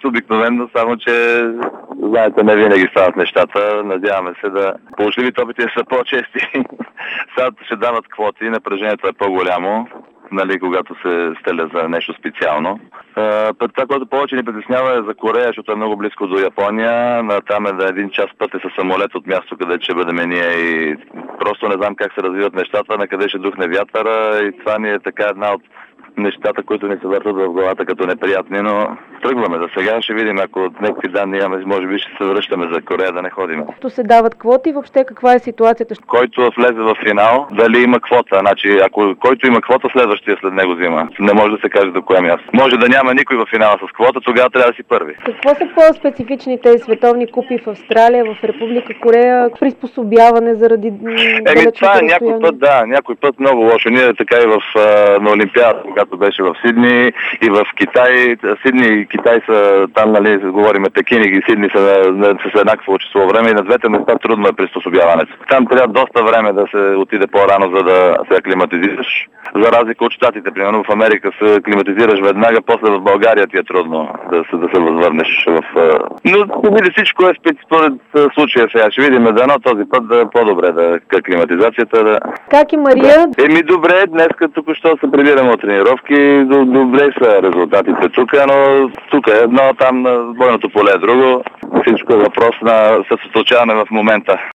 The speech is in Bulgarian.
както обикновено, само че знаете, не винаги стават нещата. Надяваме се да положливите опити са по-чести. Сега ще дават квоти, напрежението е по-голямо, нали, когато се стеля за нещо специално. Това, което повече ни притеснява е за Корея, защото е много близко до Япония. Там е да един час път е със самолет от място, къде ще бъдем ние и просто не знам как се развиват нещата, на къде ще духне вятъра и това ни е така една от нещата, които ни се въртат в главата като неприятни, но тръгваме за сега. Ще видим, ако някакви данни имаме, може би ще се връщаме за Корея да не ходим. То се дават квоти, въобще каква е ситуацията? Който влезе в финал, дали има квота? Значи, който има квота, следващия след него взима. Не може да се каже до кое място. Може да няма никой в финала с квота, тогава трябва да си първи. Какво са по-специфични тези световни купи в Австралия, в Република Корея? Приспособяване заради това някой път, някой път много лошо. Ние така и на Олимпиада, когато беше в Сидни и в Китай. Сидни и Китай са там, нали, говорим Пекин и Сидни са с еднакво число време и на двете места трудно е приспособяването. Там трябва доста време да се отиде по-рано, за да се аклиматизираш. За разлика от щатите, примерно в Америка се аклиматизираш веднага, после в България ти е трудно да се възвърнеш в... Но види всичко е според случая сега. Ще видим дано този път да е по-добре аклиматизацията да... Как е Мария? Добре, днес току-що се прибираме от тренировки, добре са резултатите тук, но тук е едно, там на бойното поле е друго. Всичко е въпрос на съсредоточаване в момента.